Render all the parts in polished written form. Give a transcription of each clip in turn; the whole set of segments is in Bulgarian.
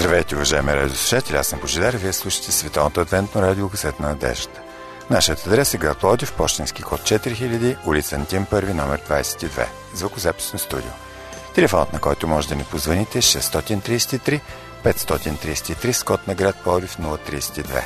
Здравейте, уважаеми радиослушатели, аз съм Божидар и вие слушате Световното адвентно радио Късет на надеждата. Нашият адрес е град Пловдив, пощенски код 4000, улица Антим 1, номер 22, звукозаписно студио. Телефонът, на който може да ни позвоните е 633 533 с код на град Пловдив 032.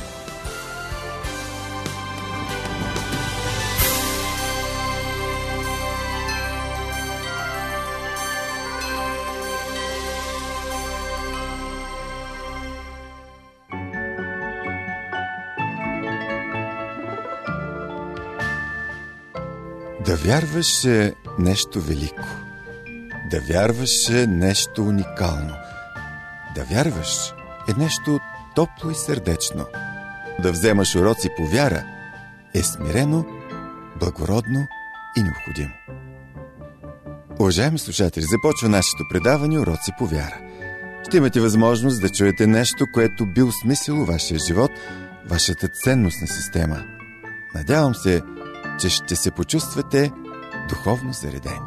Да вярваш е нещо велико. Да вярваш е нещо уникално. Да вярваш е нещо топло и сърдечно. Да вземаш уроци по вяра е смирено, благородно и необходимо. Уважаеми слушатели, започва нашето предаване Уроци по вяра. Ще имате възможност да чуете нещо, което би осмислило вашия живот, вашата ценностна система. Надявам се, че ще се почувствате духовно заредени.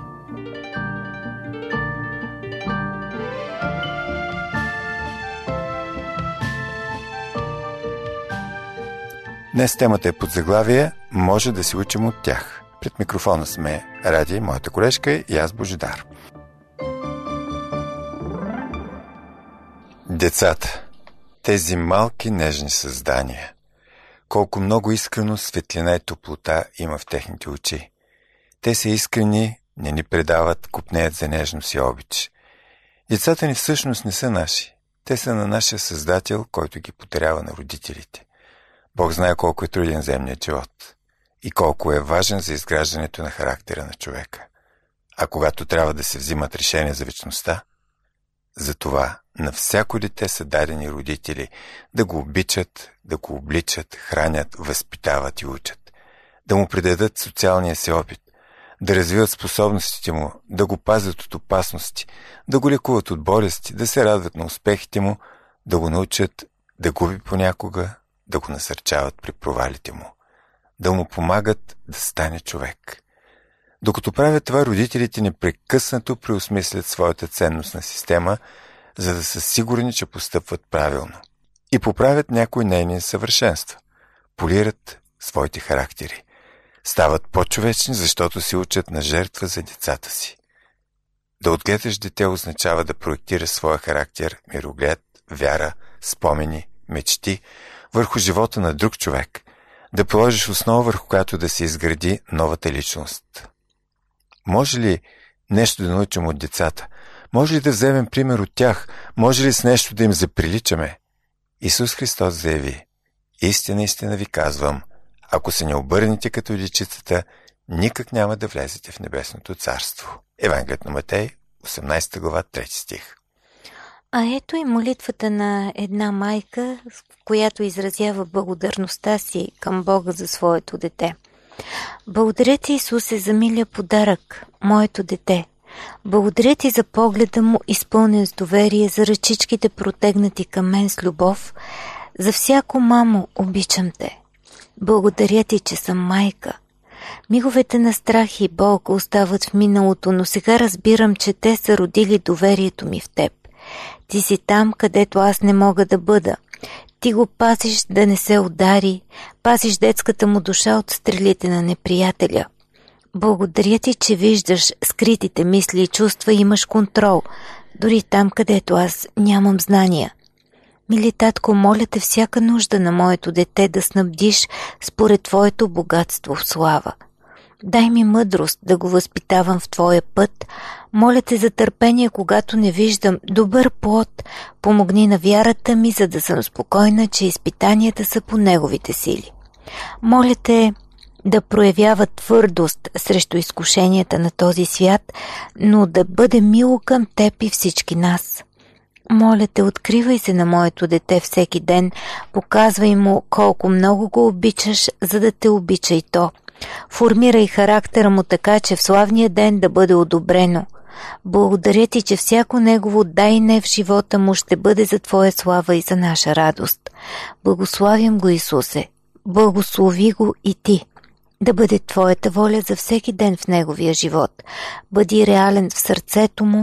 Днес темата е под заглавие «Може да се учим от тях». Пред микрофона сме Ради, моята колежка и аз Божидар. Децата, тези малки нежни създания, колко много искрено светлина и топлота има в техните очи. Те са искрени, не ни предават, купнеят за нежност и обич. Децата ни всъщност не са наши. Те са на нашия Създател, който ги подарява на родителите. Бог знае колко е труден земният живот и колко е важен за изграждането на характера на човека. А когато трябва да се взимат решения за вечността, затова на всяко дете са дадени родители да го обичат, да го обличат, хранят, възпитават и учат, да му предадат социалния си опит, да развиват способностите му, да го пазят от опасности, да го лекуват от болести, да се радват на успехите му, да го научат да губи понякога, да го насърчават при провалите му, да му помагат да стане човек. Докато правят това, родителите непрекъснато преосмислят своята ценностна система, за да са сигурни, че постъпват правилно. И поправят някои нейни несъвършенства. Полират своите характери. Стават по-човечни, защото се учат на жертва за децата си. Да отгледаш дете означава да проектираш своя характер, мироглед, вяра, спомени, мечти върху живота на друг човек. Да положиш основа, върху която да се изгради новата личност. Може ли нещо да научим от децата? Може ли да вземем пример от тях? Може ли с нещо да им заприличаме? Исус Христос заяви: истина, истина ви казвам, ако се не обърнете като дечицата, никак няма да влезете в небесното царство. Евангелието на Матей, 18 глава, 3 стих. А ето и молитвата на една майка, в която изразява благодарността си към Бога за своето дете. Благодаря ти, Исусе, за милия подарък, моето дете. Благодаря ти за погледа му, изпълнен с доверие, за ръчичките протегнати към мен с любов. За всяко мамо обичам те. Благодаря ти, че съм майка. Миговете на страх и болка остават в миналото, но сега разбирам, че те са родили доверието ми в теб. Ти си там, където аз не мога да бъда. Ти го пазиш да не се удари, пазиш детската му душа от стрелите на неприятеля. Благодаря ти, че виждаш скритите мисли и чувства и имаш контрол, дори там, където аз нямам знания. Мили татко, моля те всяка нужда на моето дете да снабдиш според твоето богатство в слава. Дай ми мъдрост да го възпитавам в твоя път. Моля те за търпение, когато не виждам добър плод. Помогни на вярата ми, за да съм спокойна, че изпитанията са по неговите сили. Моля те да проявява твърдост срещу изкушенията на този свят, но да бъде мило към теб и всички нас. Моля те, откривай се на моето дете всеки ден, показвай му колко много го обичаш, за да те обича и то. Формирай характера му така, че в славния ден да бъде одобрено. Благодаря ти, че всяко негово да и не в живота му ще бъде за твоя слава и за наша радост. Благославям го, Исусе. Благослови го и ти. Да бъде твоята воля за всеки ден в неговия живот. Бъди реален в сърцето му,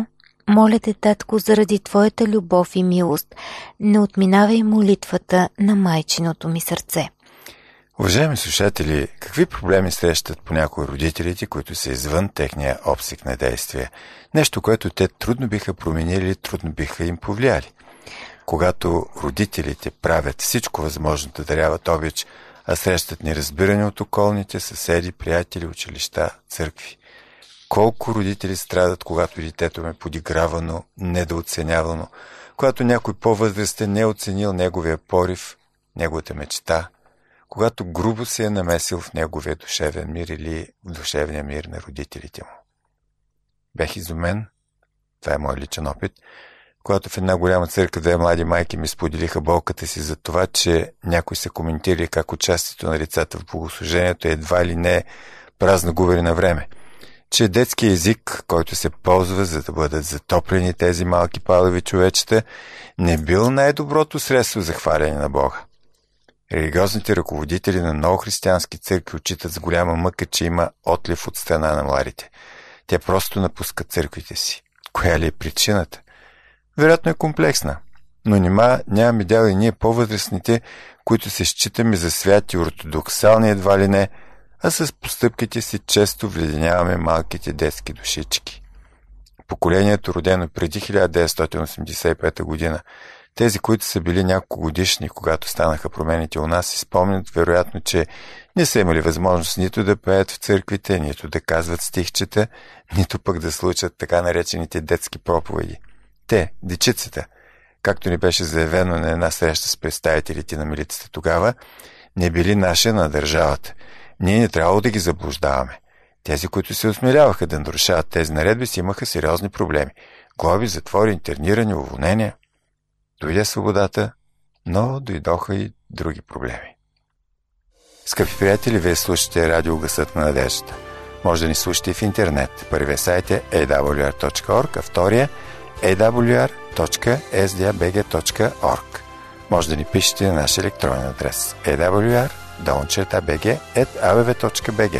Моля те, татко, заради твоята любов и милост, не отминавай молитвата на майчиното ми сърце. Уважаеми слушатели, какви проблеми срещат понякога родителите, които са извън техния обсек на действие? Нещо, което те трудно биха променили, трудно биха им повлияли. Когато родителите правят всичко възможно да даряват обич, а срещат неразбиране от околните, съседи, приятели, училища, църкви. Колко родители страдат, когато детето ме подигравано, недооценявано, когато някой по-възрастен не е оценил неговия порив, неговата мечта, когато грубо се е намесил в неговия душевен мир или в душевния мир на родителите му. Бех изумен, това е мой личен опит, когато в една голяма църква две млади майки ми споделиха болката си за това, че някои са коментирали как участието на децата в богослужението едва ли не е празно губене на време, че детски език, който се ползва за да бъдат затоплени тези малки палеви човечета, не бил най-доброто средство за хваляне на Бога. Религиозните ръководители на много християнски църкви отчитат с голяма мъка, че има отлив от страна на младите. Те просто напускат църквите си. Коя ли е причината? Вероятно е комплексна, но нямаме дял и ние по-възрастните, които се считаме за святи, ортодоксални едва ли не, а с постъпките си често вледеняваме малките детски душички. Поколението, родено преди 1985 година, тези, които са били няколко годишни, когато станаха промените у нас, си спомнят вероятно, че не са имали възможност нито да пеят в църквите, нито да казват стихчета, нито пък да случат така наречените детски проповеди. Те, дечицата, както ни беше заявено на една среща с представителите на милицията тогава, не били наши на държавата. Ние не трябвало да ги заблуждаваме. Тези, които се осмеляваха да нарушават тези наредби, си имаха сериозни проблеми. Глоби, затвори, интернирани, уволнения. Дойде свободата, но дойдоха и други проблеми. Скъпи приятели, вие слушате радио Гласът на надеждата. Може да ни слушате в интернет. Първият сайт е awr.org, а втория awr.sdabg.org. Може да ни пишете на наш електронен адрес awr@abv.bg.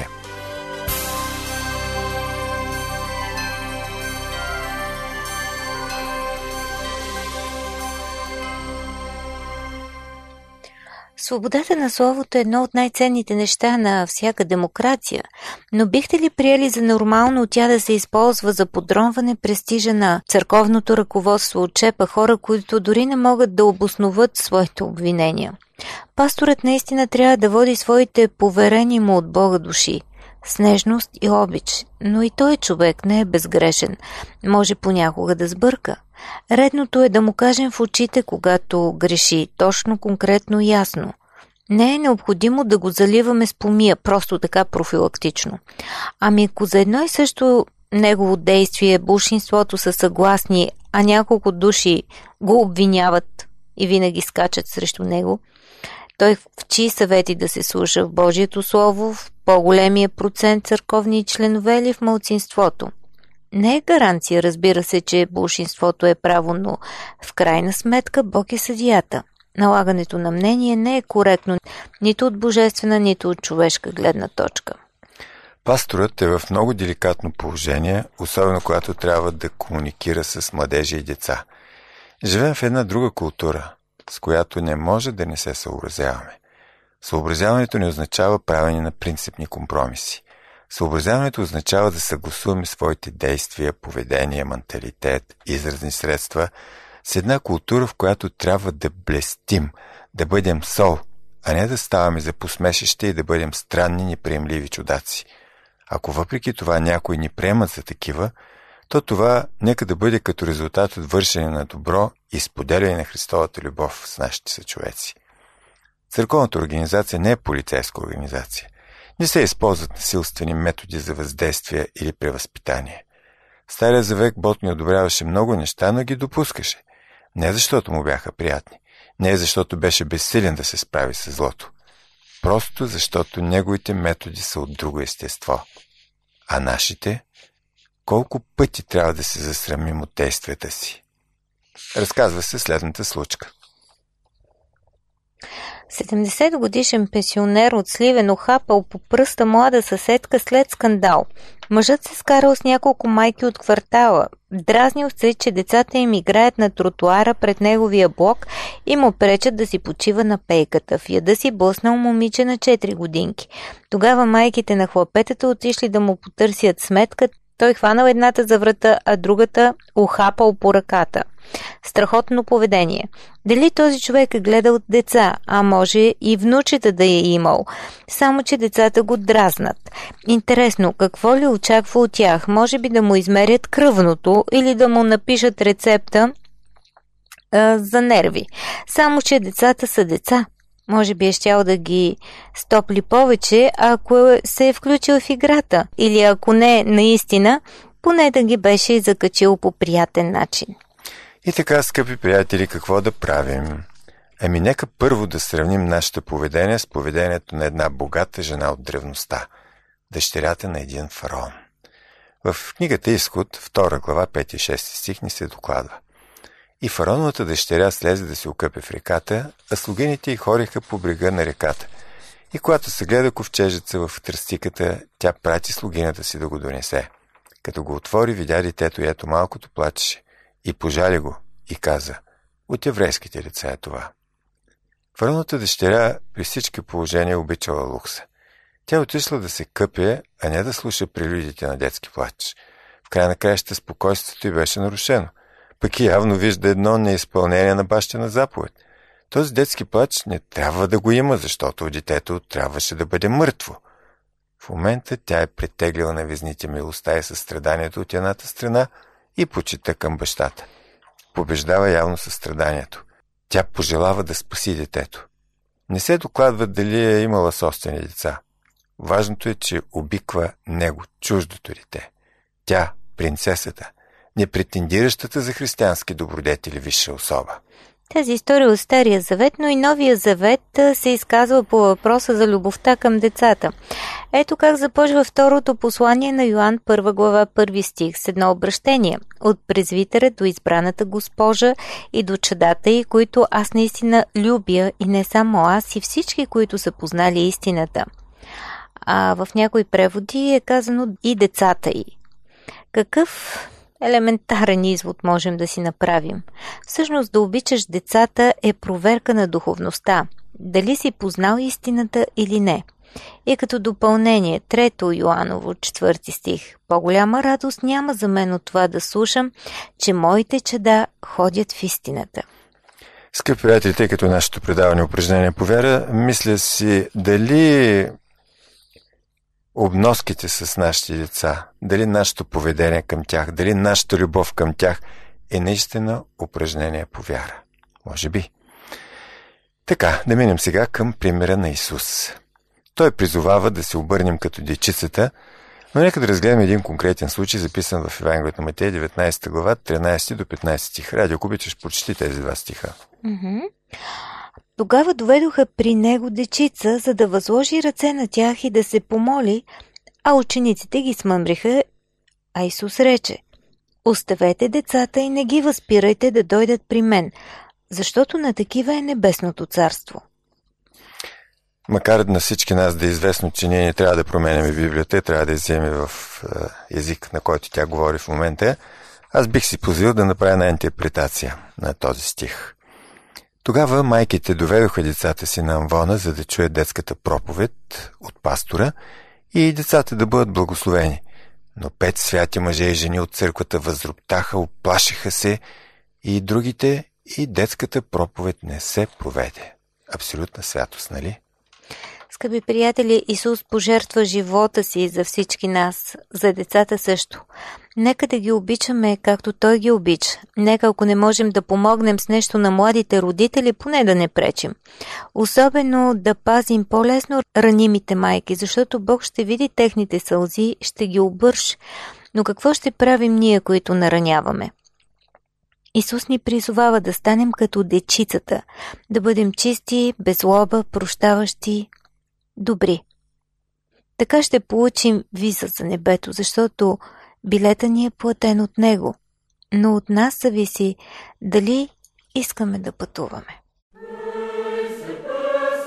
Свободата на словото е едно от най-ценните неща на всяка демокрация, но бихте ли приели за нормално тя да се използва за подронване престижа на църковното ръководство от чепа хора, които дори не могат да обосноват своите обвинения? Пасторът наистина трябва да води своите поверени му от Бога души с нежност и обич, но и той човек не е безгрешен, може понякога да сбърка. Редното е да му кажем в очите, когато греши, точно, конкретно и ясно. Не е необходимо да го заливаме с помия, просто така профилактично. Ами ако за едно и също негово действие болшинството са съгласни, а няколко души го обвиняват и винаги скачат срещу него, той в чии съвети да се слуша, в Божието Слово, в по-големия процент църковни членове или в малцинството? Не е гаранция, разбира се, че болшинството е право, но в крайна сметка Бог е съдията. Налагането на мнение не е коректно нито от божествена, нито от човешка гледна точка. Пасторът е в много деликатно положение, особено когато трябва да комуникира с младежи и деца. Живеем в една друга култура, с която не може да не се съобразяваме. Съобразяването не означава правене на принципни компромиси. Съобразяването означава да съгласуваме своите действия, поведение, менталитет, изразни средства с една култура, в която трябва да блестим, да бъдем сол, а не да ставаме за посмешище и да бъдем странни, неприемливи чудаци. Ако въпреки това някои ни приемат за такива, то това нека да бъде като резултат от вършене на добро и споделяне на Христовата любов с нашите съчовеци. Църковната организация не е полицейска организация. Не се използват насилствени методи за въздействие или превъзпитание. В Стария завет Бог ни одобряваше много неща, но ги допускаше. Не защото му бяха приятни, не защото беше безсилен да се справи с злото. Просто защото неговите методи са от друго естество. А нашите? Колко пъти трябва да се засрамим от действията си? Разказва се следната случка. 70 годишен пенсионер от Сливен ухапал по пръста млада съседка след скандал. Мъжът се скарал с няколко майки от квартала. Дразнил се, че децата им играят на тротуара пред неговия блок и му пречат да си почива на пейката. В яда си блъснал момиче на 4 годинки. Тогава майките на хлапетата отишли да му потърсят сметка. Той хванал едната за врата, а другата ухапал по ръката. Страхотно поведение. Дали този човек е гледал деца, а може и внучета да е имал, само че децата го дразнат. Интересно, какво ли очаква от тях? Може би да му измерят кръвното или да му напишат рецепта за нерви. Само че децата са деца. Може би е щял да ги стопли повече, ако се е включил в играта. Или ако не наистина, поне да ги беше закачил по приятен начин. И така, скъпи приятели, какво да правим? Нека първо да сравним нашето поведение с поведението на една богата жена от древността, дъщерята на един фараон. В книгата Изход, 2 глава, 5 и 6 стих ни се докладва. И фараоновата дъщеря слезе да се окъпе в реката, а слугините й хориха по брега на реката. И когато се гледа ковчежеца в тръстиката, тя прати слугинята си да го донесе. Като го отвори, видя детето и ето малкото плачеше. И пожали го и каза: от еврейските лица е това. Фараоновата дъщеря при всички положения обичала лукса. Тя отишла да се къпе, а не да слуша прелюдите на детски плач. В края на краищата спокойствието й беше нарушено. Пък и явно вижда едно неизпълнение на бащина заповед. Този детски плач не трябва да го има, защото детето трябваше да бъде мъртво. В момента тя е претеглила на везните милостта и състраданието от едната страна и почита към бащата. Побеждава явно състраданието. Тя пожелава да спаси детето. Не се докладва дали е имала собствени деца. Важното е, че обиква него, чуждото дете. Тя, принцесата, не претендиращата за християнски добродетели висша особа. Тази история от Стария завет, но и Новия завет се изказва по въпроса за любовта към децата. Ето как започва второто послание на Йоан, 1 глава, 1 стих, с едно обращение: от презвитера до избраната госпожа и до чадата й, които аз наистина любя, и не само аз, и всички, които са познали истината. А в някои преводи е казано и децата й. Какъв елементарен извод можем да си направим? Всъщност да обичаш децата е проверка на духовността. Дали си познал истината или не. И като допълнение, 3 Йоаново, 4 стих: по-голяма радост няма за мен от това да слушам, че моите чада ходят в истината. Скъпи приятели, тъй като нашето предаване упражнение по вяра, мисля си дали обноските с нашите деца, дали нашето поведение към тях, дали нашата любов към тях е наистина упражнение по вяра. Може би. Така, да минем сега към примера на Исус. Той призовава да се обърнем като дечицата, но нека да разгледаме един конкретен случай, записан в Евангелието на Матей, 19 глава, 13 до 15 стих. Ради, ако обичаш, прочети тези два стиха. Тогава доведоха при него дечица, за да възложи ръце на тях и да се помоли, а учениците ги смъмриха, а Исус рече: оставете децата и не ги възпирайте да дойдат при мен, защото на такива е небесното царство. Макар на всички нас да е известно, че ние не трябва да променяме Библията, трябва да я вземем в език, на който тя говори в момента, аз бих си позволил да направя една интерпретация на този стих. Тогава майките доведоха децата си на амвона, за да чуят детската проповед от пастора и децата да бъдат благословени. Но 5 святи мъже и жени от църквата възроптаха, оплашиха се и другите, и детската проповед не се проведе. Абсолютна святост, нали? Скъпи приятели, Исус пожертва живота си за всички нас, за децата също. Нека да ги обичаме, както Той ги обича. Нека, ако не можем да помогнем с нещо на младите родители, поне да не пречим. Особено да пазим по-лесно ранимите майки, защото Бог ще види техните сълзи, ще ги обърши. Но какво ще правим ние, които нараняваме? Исус ни призовава да станем като дечицата, да бъдем чисти, без злоба, прощаващи, добри. Така ще получим виза за небето, защото билета ни е платен от Него, но от нас зависи дали искаме да пътуваме.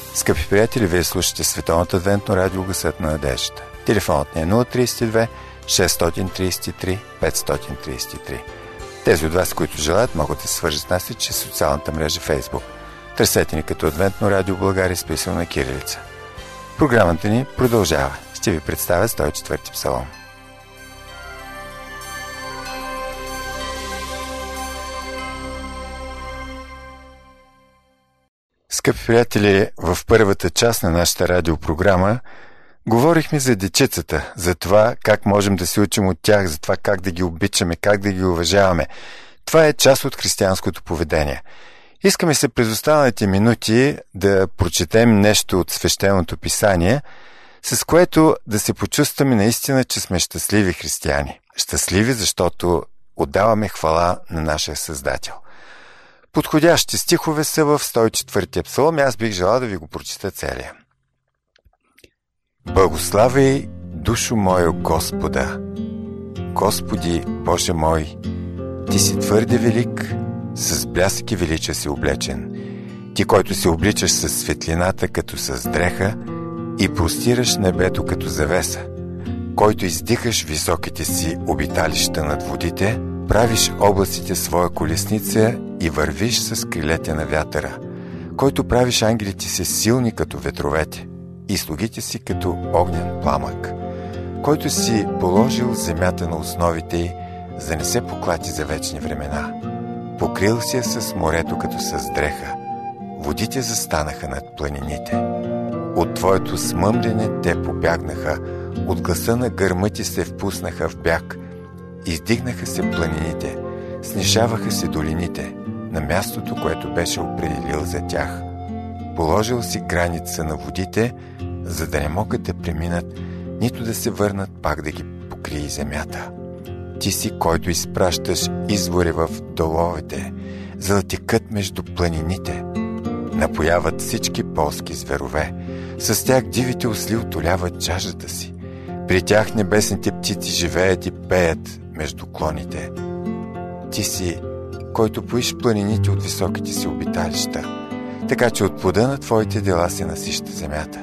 Скъпи приятели, вие слушате Световното адвентно радио Гласът на надеждата. Телефонът ни е 032 633 533. Тези от вас, които желаят, могат да се свържат с нас и чрез социалната мрежа Facebook. Търсете ни като Адвентно радио България с писана кирилица. Програмата ни продължава. Ще ви представя 104-ти псалом. Скъпи приятели, в първата част на нашата радиопрограма говорихме за дечицата, за това как можем да се учим от тях, за това как да ги обичаме, как да ги уважаваме. Това е част от християнското поведение. Искаме се през останалите минути да прочетем нещо от свещеното писание, с което да се почувстваме наистина, че сме щастливи християни. Щастливи, защото отдаваме хвала на нашия Създател. Подходящи стихове са в 104-тия псалом и аз бих желал да ви го прочита целия. Благославяй, душо моя Господа! Господи, Боже мой, Ти си твърде велик, с блясък и величие си облечен. Ти, който се обличаш с светлината като с дреха и простираш небето като завеса, който издихаш високите си обиталища над водите, правиш облаците своя колесница и вървиш с крилете на вятъра, който правиш ангелите си силни като ветровете и слугите си като огнен пламък, който си положил земята на основите й, за да не се поклати за вечни времена. Покрил си я с морето като с дреха, водите застанаха над планините. От твоето смъмрене те побягнаха, от гласа на гърма ти се впуснаха в бяг. Издигнаха се планините, снишаваха се долините на мястото, което беше определил за тях. Положил си граница на водите, за да не могат да преминат, нито да се върнат пак да ги покрие земята. Ти си, който изпращаш извори в доловете, за да текат между планините. Напояват всички полски зверове, с тях дивите осли утоляват жаждата си. При тях небесните птици живеят и пеят между клоните. Ти си, който поиш планините от високите си обиталища, така че от плода на твоите дела се насища земята.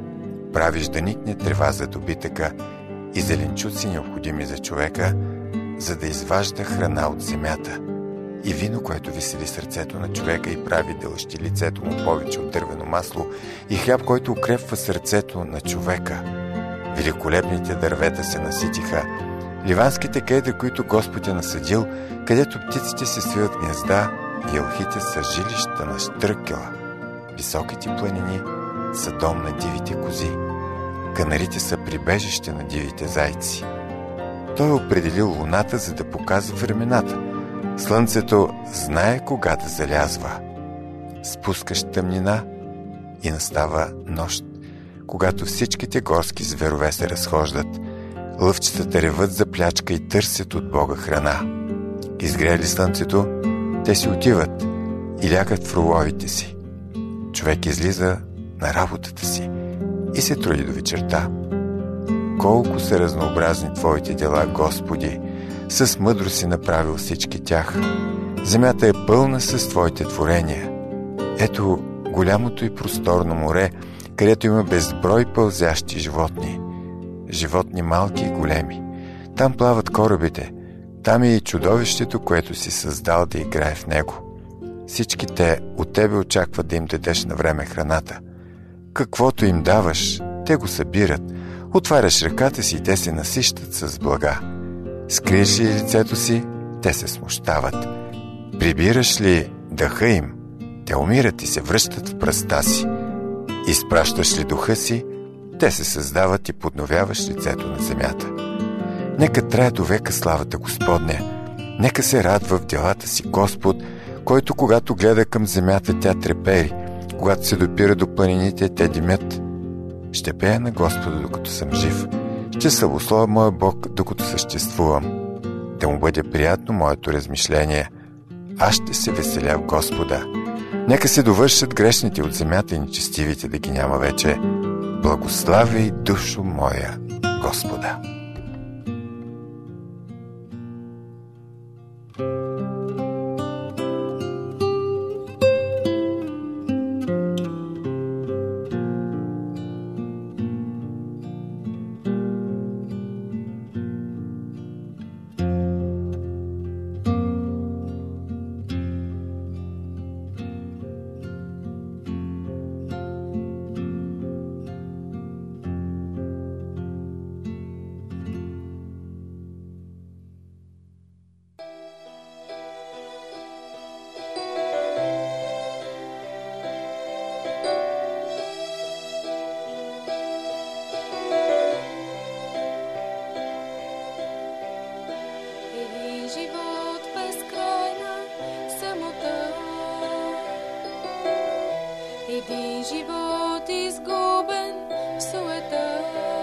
Правиш да никне трева за добитъка и зеленчуци необходими за човека, за да изважда храна от земята, и вино, което весели сърцето на човека и прави да лъщи лицето му повече от дървено масло, и хляб, който укрепва сърцето на човека. Великолепните дървета се наситиха, ливанските кедри, които Господ е насадил, където птиците се свиват гнезда и елхите са жилища на щръкела. Високите планини са дом на дивите кози. Канарите са прибежище на дивите зайци. Той е определил луната, за да показва времената. Слънцето знае кога да залязва. Спускаш тъмнина и настава нощ, когато всичките горски зверове се разхождат. Лъвчетата реват за плячка и търсят от Бога храна. Изгрели слънцето, те си отиват и лягат в рововите си. Човек излиза на работата си и се труди до вечерта. Колко са разнообразни Твоите дела, Господи! С мъдро си направил всички тях. Земята е пълна с Твоите творения. Ето голямото и просторно море, където има безброй пълзящи животни. Животни малки и големи. Там плават корабите. Там е и чудовището, което си създал да играе в него. Всички те от Тебе очакват да им дадеш на време храната. Каквото им даваш, те го събират. Отваряш ръката си и те се насищат с блага. Скриеш ли лицето си, те се смущават. Прибираш ли дъха им, те умират и се връщат в пръста си. Изпращаш ли духа си, те се създават и подновяваш лицето на земята. Нека трае до века славата Господня. Нека се радва в делата си Господ, който когато гледа към земята, тя трепери. Когато се допира до планините, те димят. Ще пея на Господа, докато съм жив. Ще славословя моя Бог, докато съществувам. Да му бъде приятно моето размишление. Аз ще се веселя в Господа. Нека се довършат грешните от земята и нечестивите да ги няма вече. Благославяй, душо моя, Господа. един живот изгубен в суета.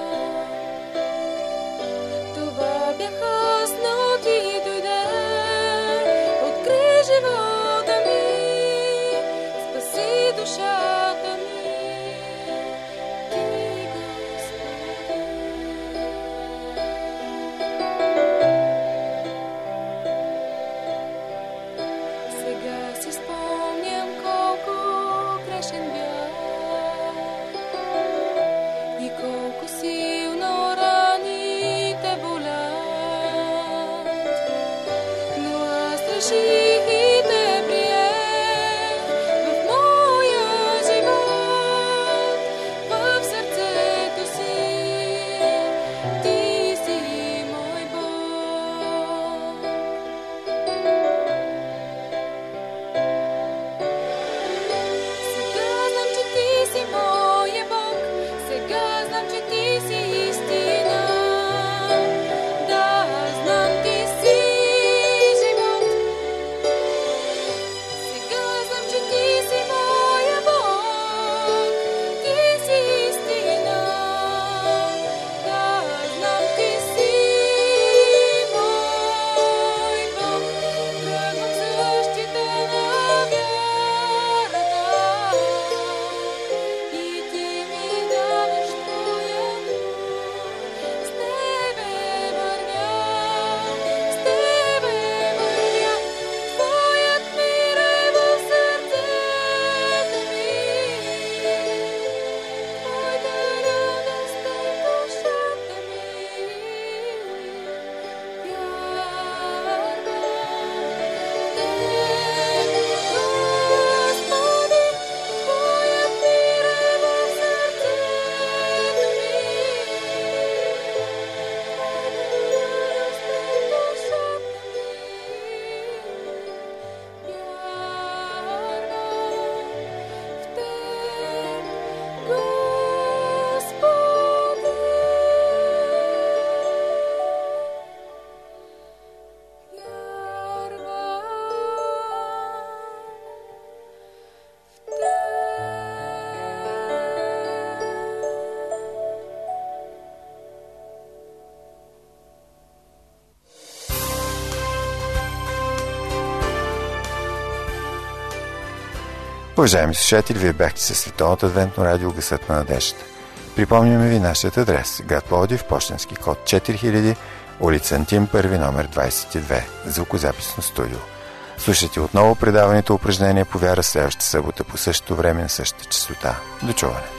Това бях аз, но ти дойде, откри живота ми, спаси душата ми, ти, Господи. Сега си спомням колко грешен бях и колко силно раните болят, но аз реших и те приех в моя живот, в сърцето си, ти си мой Бог. Сега знам, че ти си моя Бог, сега знам, че ти си истина. Да, знам, ти си живот. Сега знам, че ти си моя Бог, ти си истина. Да, знам, ти си мой Бог. Тръгвам същите на вярата и ти ми даваш твоя дух. С тебе вървя, с тебе вървя. Твоят мир е в сърцето ми. Твоята радост е в душата ми. Вярвам в теб, Господи, твоят мир е в сърцето ми. Уважаеми слушатели, вие бяхте със Световното адвентно радио Гласът на надеждата. Припомняме ви нашият адрес: град Пловдив, пощенски код 4000, улица Антим 1, номер 22, звукозаписно студио. Слушайте отново предаването упражнения по вяра следващата събота по същото време на същата честота. До чуване!